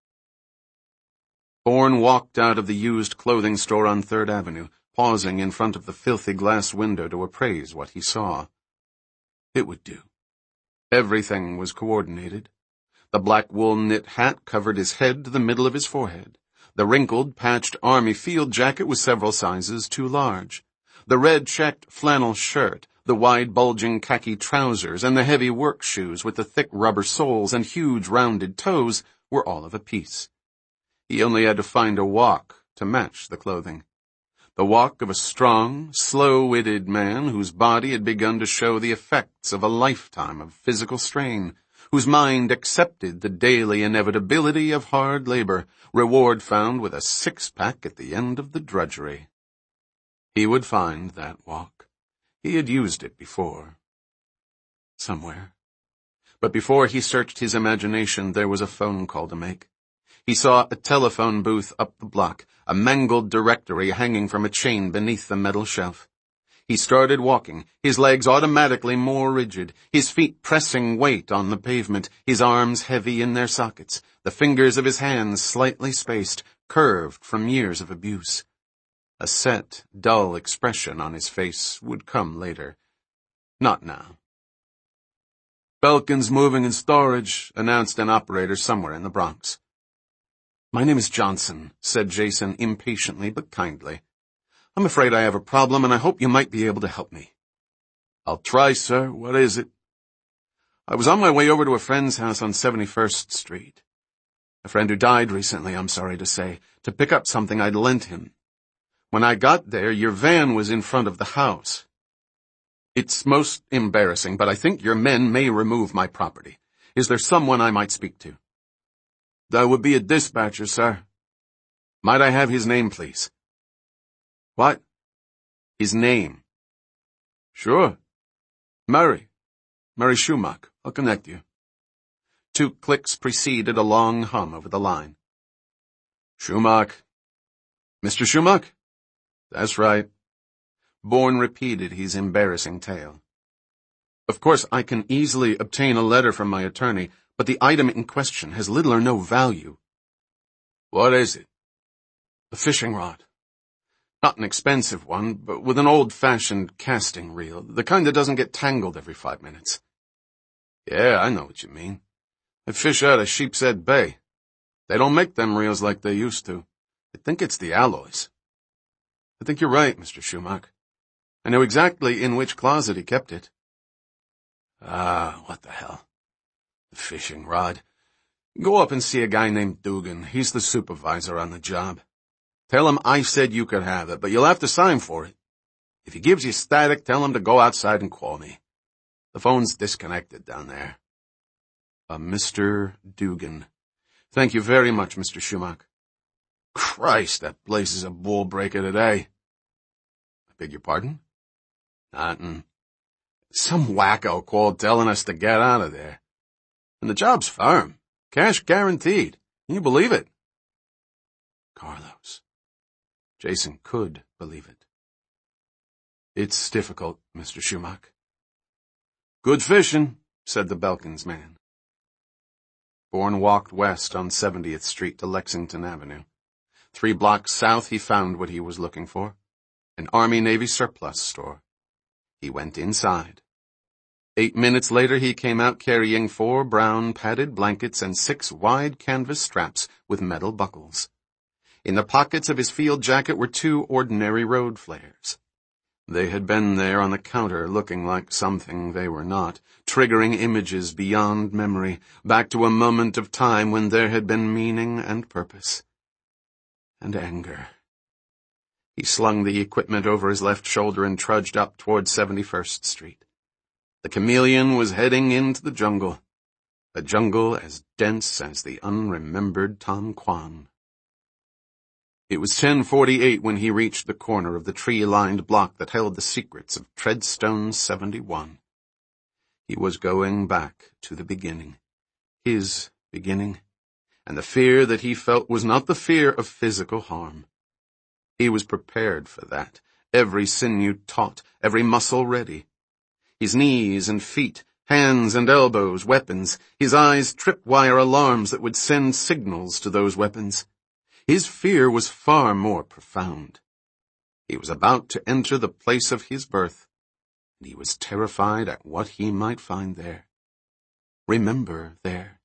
Bourne walked out of the used clothing store on Third Avenue, pausing in front of the filthy glass window to appraise what he saw. It would do. Everything was coordinated. The black wool knit hat covered his head to the middle of his forehead. The wrinkled, patched army field jacket was several sizes too large. The red checked flannel shirt, the wide bulging khaki trousers, and the heavy work shoes with the thick rubber soles and huge rounded toes were all of a piece. He only had to find a walk to match the clothing. The walk of a strong, slow-witted man whose body had begun to show the effects of a lifetime of physical strain, whose mind accepted the daily inevitability of hard labor, reward found with a six-pack at the end of the drudgery. He would find that walk. He had used it before. Somewhere. But before he searched his imagination, there was a phone call to make. He saw a telephone booth up the block, a mangled directory hanging from a chain beneath the metal shelf. He started walking, his legs automatically more rigid, his feet pressing weight on the pavement, his arms heavy in their sockets, the fingers of his hands slightly spaced, curved from years of abuse. A set, dull expression on his face would come later. Not now. Belkin's moving in storage, announced an operator somewhere in the Bronx. My name is Johnson, said Jason impatiently but kindly. I'm afraid I have a problem, and I hope you might be able to help me. I'll try, sir. What is it? I was on my way over to a friend's house on seventy-first Street. A friend who died recently, I'm sorry to say, to pick up something I'd lent him. When I got there, your van was in front of the house. It's most embarrassing, but I think your men may remove my property. Is there someone I might speak to? That would be a dispatcher, sir. Might I have his name, please? What? His name. Sure. Murray. Murray Schumacher. I'll connect you. Two clicks preceded a long hum over the line. Schumacher. Mister Schumacher? That's right. Bourne repeated his embarrassing tale. Of course, I can easily obtain a letter from my attorney, but the item in question has little or no value. What is it? A fishing rod. Not an expensive one, but with an old-fashioned casting reel, the kind that doesn't get tangled every five minutes. Yeah, I know what you mean. I fish out of Sheepshead Bay. They don't make them reels like they used to. I think it's the alloys. I think you're right, Mister Schumacher. I know exactly in which closet he kept it. Ah, what the hell. The fishing rod. Go up and see a guy named Dugan. He's the supervisor on the job. Tell him I said you could have it, but you'll have to sign for it. If he gives you static, tell him to go outside and call me. The phone's disconnected down there. A Mister Dugan. Thank you very much, Mister Schumacher. Christ, that place is a bull breaker today. I beg your pardon? Nothing. Some wacko called telling us to get out of there. And the job's firm. Cash guaranteed. Can you believe it? Carlos. Jason could believe it. It's difficult, Mister Schumacher. Good fishing, said the Belkins man. Bourne walked west on seventieth Street to Lexington Avenue. Three blocks south he found what he was looking for, an Army-Navy surplus store. He went inside. Eight minutes later he came out carrying four brown padded blankets and six wide canvas straps with metal buckles. In the pockets of his field jacket were two ordinary road flares. They had been there on the counter looking like something they were not, triggering images beyond memory, back to a moment of time when there had been meaning and purpose. And anger. He slung the equipment over his left shoulder and trudged up toward seventy-first Street. The chameleon was heading into the jungle, a jungle as dense as the unremembered Tom Quan. It was ten forty-eight when he reached the corner of the tree-lined block that held the secrets of Treadstone seventy-one. He was going back to the beginning, his beginning, and the fear that he felt was not the fear of physical harm. He was prepared for that, every sinew taut, every muscle ready. His knees and feet, hands and elbows, weapons, his eyes tripwire alarms that would send signals to those weapons. His fear was far more profound. He was about to enter the place of his birth, and he was terrified at what he might find there. Remember there.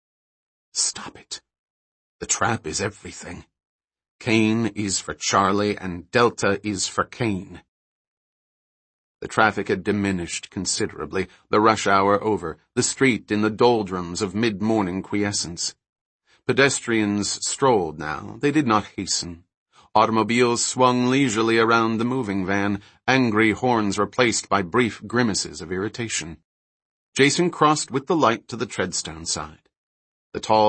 Stop it. The trap is everything. Kane is for Charlie, and Delta is for Kane. The traffic had diminished considerably, the rush hour over, the street in the doldrums of mid-morning quiescence. Pedestrians strolled now. They did not hasten. Automobiles swung leisurely around the moving van, angry horns replaced by brief grimaces of irritation. Jason crossed with the light to the Treadstone side. The tall